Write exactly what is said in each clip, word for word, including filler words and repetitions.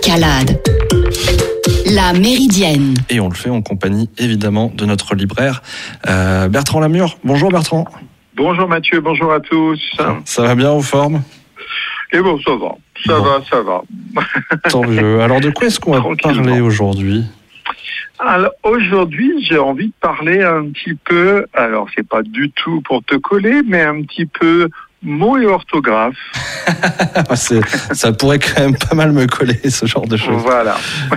Calade. La Méridienne. Et on le fait en compagnie, évidemment, de notre libraire, euh, Bertrand Lamure. Bonjour Bertrand. Bonjour Mathieu, bonjour à tous. Ça va bien, aux formes ? Eh bon, ça va, ça bon. va, ça va. Tant mieux. Alors, de quoi est-ce qu'on va parler aujourd'hui ? Alors, aujourd'hui, j'ai envie de parler un petit peu, alors c'est pas du tout pour te coller, mais un petit peu mots et orthographe. c'est, ça pourrait quand même pas mal me coller, ce genre de choses. Voilà.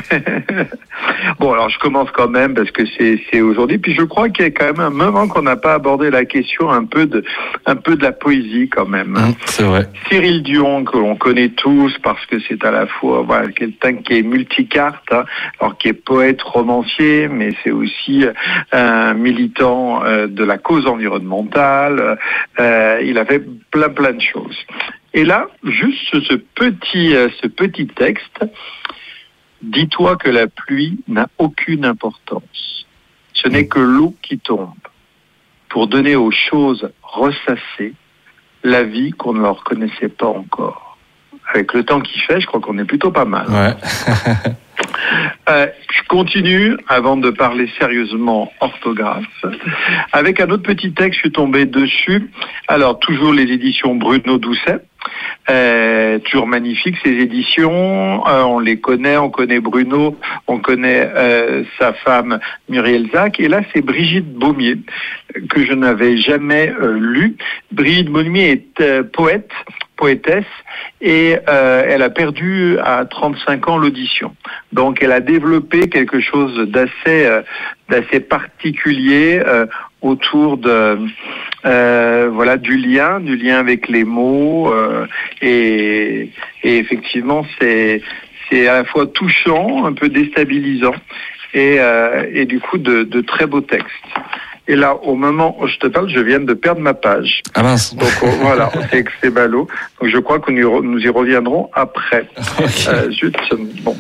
Bon, alors je commence quand même parce que c'est, c'est aujourd'hui. Puis je crois qu'il y a quand même un moment qu'on n'a pas abordé la question un peu de, un peu de la poésie quand même. Hein. Mmh, c'est vrai. Cyril Dion, que l'on connaît tous parce que c'est à la fois voilà, quelqu'un qui est multicarte, hein, alors qui est poète, romancier, mais c'est aussi un militant euh, de la cause environnementale. Euh, il a fait plein plein de choses. Et là, juste ce petit, euh, ce petit texte. Dis-toi que la pluie n'a aucune importance. Ce n'est que l'eau qui tombe pour donner aux choses ressassées la vie qu'on ne leur connaissait pas encore. Avec le temps qui fait, je crois qu'on est plutôt pas mal. Ouais. euh, je continue, avant de parler sérieusement orthographe, avec un autre petit texte, je suis tombé dessus. Alors, toujours les éditions Bruno Doucet. Euh, toujours magnifique ces éditions, euh, on les connaît, on connaît Bruno, on connaît euh, sa femme Muriel Zac, et là c'est Brigitte Baumier que je n'avais jamais euh, lu. Brigitte Baumier est euh, poète, poétesse, et euh, elle a perdu à trente-cinq ans l'audition. Donc elle a développé quelque chose d'assez, euh, d'assez particulier euh, autour de euh, voilà du lien, du lien avec les mots euh, et, et effectivement c'est c'est à la fois touchant, un peu déstabilisant et euh, et du coup de, de très beaux textes. Et là, au moment où je te parle, je viens de perdre ma page. Ah mince. Donc oh, voilà, c'est c'est ballot. Donc je crois que nous, nous y reviendrons après. Okay. Euh, juste, bon.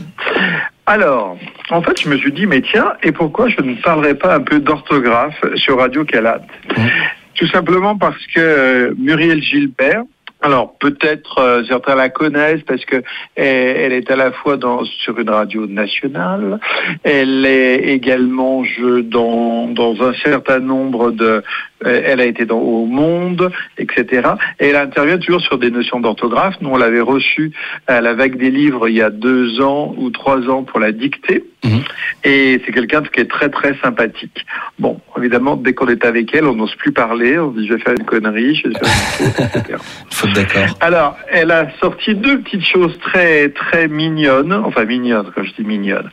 Alors, en fait, je me suis dit, mais tiens, et pourquoi je ne parlerai pas un peu d'orthographe sur Radio Calade ? Mmh. Tout simplement parce que euh, Muriel Gilbert, alors peut-être euh, certains la connaissent parce que elle, elle est à la fois dans sur une radio nationale, elle est également je, dans dans un certain nombre de, euh, elle a été dans Au Monde, et cetera. Et elle intervient toujours sur des notions d'orthographe. Nous on l'avait reçue à la Vague des Livres il y a deux ans ou trois ans pour la dictée. Mmh. Et c'est quelqu'un qui est très très sympathique. Bon, évidemment, dès qu'on est avec elle, on n'ose plus parler. On dit je vais faire une connerie, je vais faire une faute, et cetera. D'accord. Alors, elle a sorti deux petites choses très très mignonnes, enfin mignonnes quand je dis mignonnes.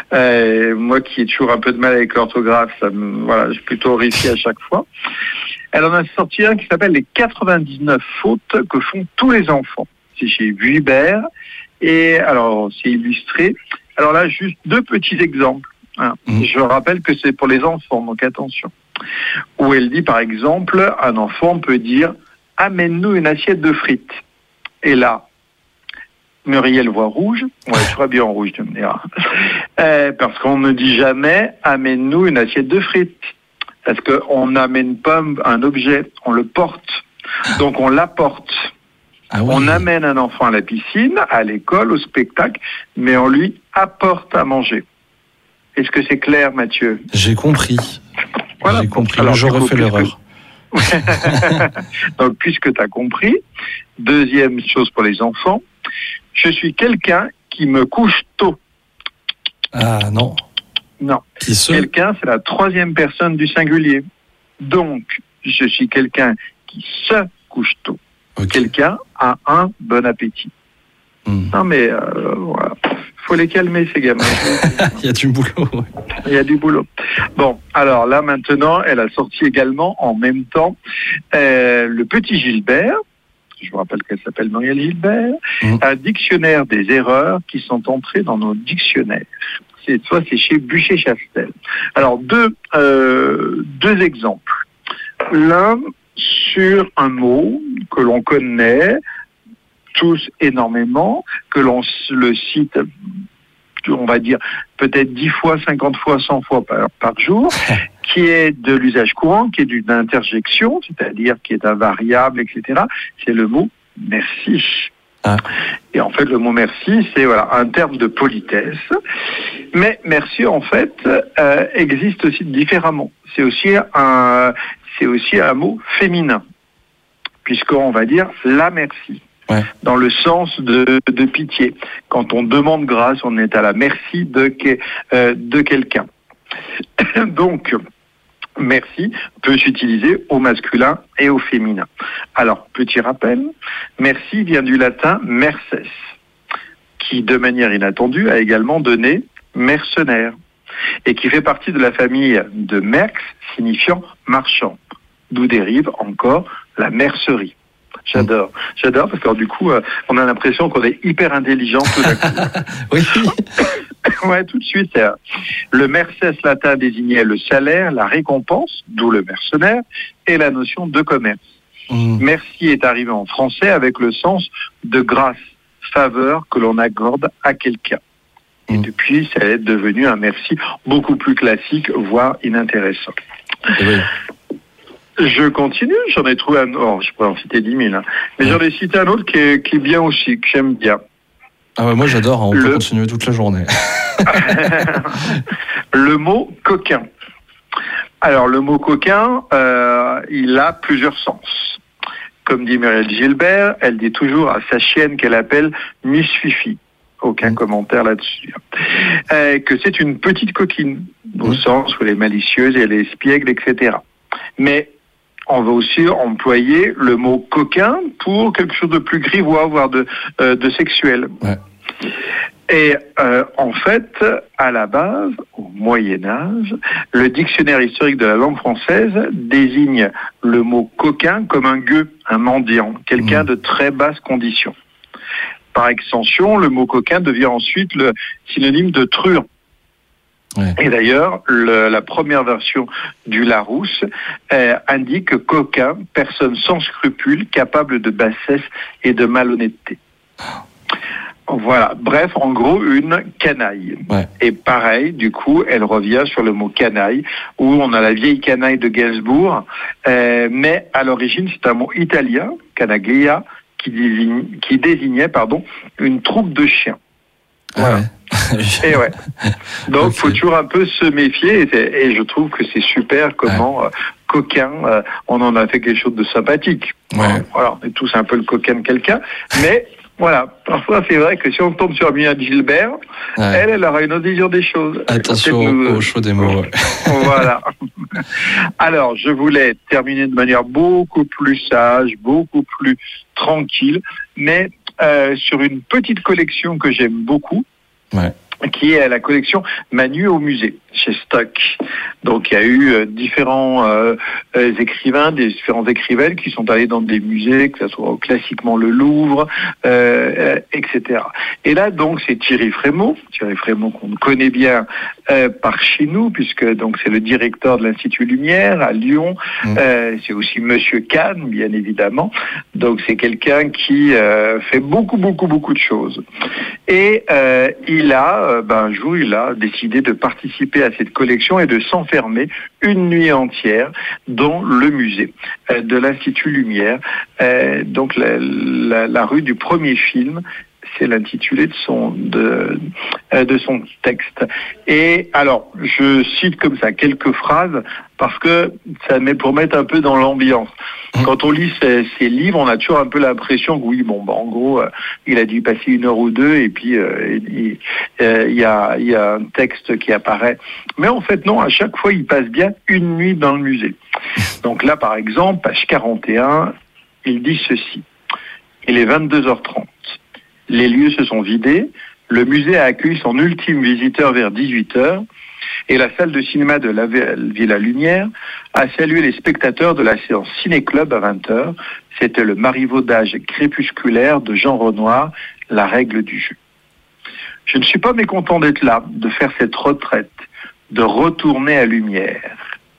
Euh, moi qui ai toujours un peu de mal avec l'orthographe, ça me, voilà, je suis plutôt horrifié à chaque fois. Elle en a sorti un qui s'appelle les quatre-vingt-dix-neuf fautes que font tous les enfants. C'est chez Vuibert et alors c'est illustré. Alors là, juste deux petits exemples. Hein. Mmh. Je rappelle que c'est pour les enfants, donc attention. Où elle dit par exemple, un enfant peut dire amène-nous une assiette de frites. Et là, Muriel voit rouge. Ouais, je serai bien en rouge, tu me diras. Euh, parce qu'on ne dit jamais amène-nous une assiette de frites. Parce qu'on n'amène pas un objet, on le porte. Donc on l'apporte. Ah oui. On amène un enfant à la piscine, à l'école, au spectacle, mais on lui apporte à manger. Est-ce que c'est clair, Mathieu ? J'ai compris. Voilà. J'ai compris. Alors, j'aurais fait l'erreur. Donc, puisque tu as compris, deuxième chose pour les enfants, je suis quelqu'un qui me couche tôt. Ah non. Non. Qui se... Quelqu'un, c'est la troisième personne du singulier. Donc, je suis quelqu'un qui se couche tôt. Okay. Quelqu'un a un bon appétit. Mmh. Non mais, euh, voilà. Faut les calmer ces gamins. Il y a du boulot. Ouais. Il y a du boulot. Bon, alors là maintenant, elle a sorti également en même temps euh, le petit Gilbert. Je vous rappelle qu'elle s'appelle Muriel Gilbert. Mmh. Un dictionnaire des erreurs qui sont entrées dans nos dictionnaires. C'est soit c'est chez Buchet-Chastel. Alors deux euh, deux exemples. L'un sur un mot que l'on connaît tous énormément, que l'on le cite, on va dire, peut-être dix fois, cinquante fois, cent fois par, par jour, qui est de l'usage courant, qui est d'une interjection, c'est-à-dire qui est un variable, et cetera. C'est le mot « merci ». Ah. Et en fait, le mot merci, c'est voilà un terme de politesse. Mais merci, en fait, euh, existe aussi différemment. C'est aussi un, c'est aussi un mot féminin, puisqu'on va dire la merci. Ouais. Dans le sens de, de pitié. Quand on demande grâce, on est à la merci de, que, euh, de quelqu'un. Donc, merci peut s'utiliser au masculin et au féminin. Alors, petit rappel, merci vient du latin merces, qui, de manière inattendue, a également donné mercenaire, et qui fait partie de la famille de merx, signifiant marchand, d'où dérive encore la mercerie. J'adore, j'adore parce que du coup, euh, on a l'impression qu'on est hyper intelligent tout d'un coup. Oui. Ouais, tout de suite. Euh, le merces latin désignait le salaire, la récompense, d'où le mercenaire, et la notion de commerce. Mmh. Merci est arrivé en français avec le sens de grâce, faveur que l'on accorde à quelqu'un. Et mmh. depuis, ça est devenu un merci beaucoup plus classique, voire inintéressant. Oui. Je continue, j'en ai trouvé un autre, oh, je pourrais en citer dix mille, hein. mais ouais. j'en ai cité un autre qui est, qui est bien aussi, que j'aime bien. Ah ouais, moi j'adore, on le... peut continuer toute la journée. Le mot coquin. Alors le mot coquin, euh, il a plusieurs sens. Comme dit Muriel Gilbert, elle dit toujours à sa chienne qu'elle appelle Miss Fifi. Aucun mmh. commentaire là-dessus. Euh, que c'est une petite coquine, au mmh. sens où elle est malicieuse et elle est espiègle, et cetera. Mais on va aussi employer le mot coquin pour quelque chose de plus grivois, voire de, euh, de sexuel. Ouais. Et euh, en fait, à la base, au Moyen-Âge, le dictionnaire historique de la langue française désigne le mot coquin comme un gueux, un mendiant, quelqu'un mmh. de très basse condition. Par extension, le mot coquin devient ensuite le synonyme de truand. Ouais. Et d'ailleurs, le, la première version du Larousse euh, indique coquin, personne sans scrupules, capable de bassesse et de malhonnêteté. Voilà, bref, en gros, une canaille. Ouais. Et pareil, du coup, elle revient sur le mot canaille, où on a la vieille canaille de Gainsbourg, euh, mais à l'origine, c'est un mot italien, canaglia, qui, désigne, qui désignait pardon, une troupe de chiens. Voilà. Ah ouais. Et ouais. Donc, okay. faut toujours un peu se méfier. Et, et je trouve que c'est super comment ouais. euh, coquin, euh, on en a fait quelque chose de sympathique. Ouais. Alors, voilà, on est tous un peu le coquin de quelqu'un. Mais voilà, parfois c'est vrai que si on tombe sur Muriel Gilbert, ouais. elle, elle aura une autre vision des choses. Attention nous... au choix des mots. Ouais. Voilà. Alors, je voulais terminer de manière beaucoup plus sage, beaucoup plus tranquille, mais euh, sur une petite collection que j'aime beaucoup. Ouais. Qui est la collection Manu au musée, chez Stock. Donc il y a eu euh, différents euh, euh, écrivains, des différents écrivaines qui sont allés dans des musées, que ce soit classiquement le Louvre, euh, euh, et cetera. Et là donc c'est Thierry Frémaux, Thierry Frémaux qu'on connaît bien euh, par chez nous, puisque donc c'est le directeur de l'Institut Lumière à Lyon. Mmh. Euh, c'est aussi Monsieur Kahn, bien évidemment. Donc c'est quelqu'un qui euh, fait beaucoup beaucoup beaucoup de choses. Et euh, il a Ben, un jour, il a décidé de participer à cette collection et de s'enfermer une nuit entière dans le musée euh, de l'Institut Lumière. Euh, donc, la, la, la rue du premier film, c'est l'intitulé de son de euh, de son texte. Et alors, je cite comme ça quelques phrases parce que ça met pour mettre un peu dans l'ambiance. Quand on lit ces, ces livres, on a toujours un peu l'impression que oui, bon, bah, en gros, euh, il a dû passer une heure ou deux et puis euh, il euh, y a il y a un texte qui apparaît. Mais en fait, non. À chaque fois, il passe bien une nuit dans le musée. Donc là, par exemple, page quarante et un, il dit ceci. Il est vingt-deux heures trente. Les lieux se sont vidés, le musée a accueilli son ultime visiteur vers dix-huit heures et la salle de cinéma de la Villa Lumière a salué les spectateurs de la séance Ciné-Club à vingt heures. C'était le marivaudage crépusculaire de Jean Renoir, la règle du jeu. Je ne suis pas mécontent d'être là, de faire cette retraite, de retourner à Lumière.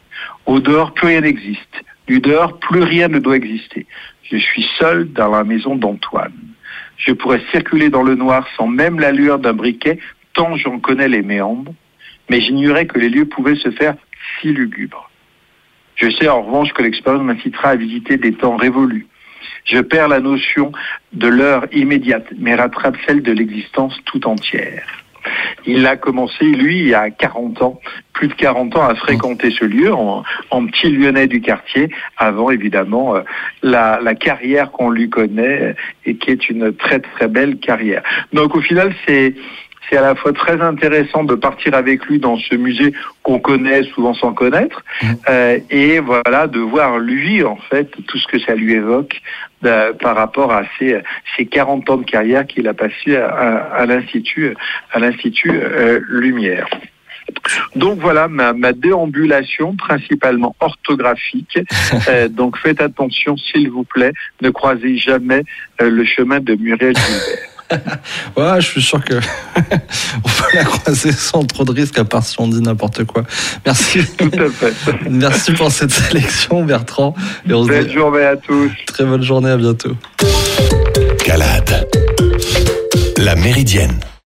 Au dehors, plus rien n'existe. Du dehors, plus rien ne doit exister. Je suis seul dans la maison d'Antoine. Je pourrais circuler dans le noir sans même la lueur d'un briquet, tant j'en connais les méandres, mais j'ignorais que les lieux pouvaient se faire si lugubres. Je sais en revanche que l'expérience m'incitera à visiter des temps révolus, Je perds la notion de l'heure immédiate, mais rattrape celle de l'existence tout entière. Il a commencé, lui, il y a quarante ans, plus de quarante ans, à fréquenter ce lieu, en, en petit lyonnais du quartier, avant, évidemment, euh, la, la carrière qu'on lui connaît, et qui est une très, très belle carrière. Donc, au final, c'est... C'est à la fois très intéressant de partir avec lui dans ce musée qu'on connaît souvent sans connaître, euh, et voilà, de voir lui, en fait, tout ce que ça lui évoque euh, par rapport à ses, ses quarante ans de carrière qu'il a passé à, à, à l'Institut, à l'Institut euh, Lumière. Donc voilà ma, ma déambulation principalement orthographique. Euh, donc faites attention, s'il vous plaît, ne croisez jamais euh, le chemin de Muriel Gilbert. Ouais, je suis sûr que on peut la croiser sans trop de risques, à part si on dit n'importe quoi. Merci. Tout à fait. Merci pour cette sélection, Bertrand. Et on belle se dit... journée à tous. Très bonne journée, à bientôt. Calade. La Méridienne.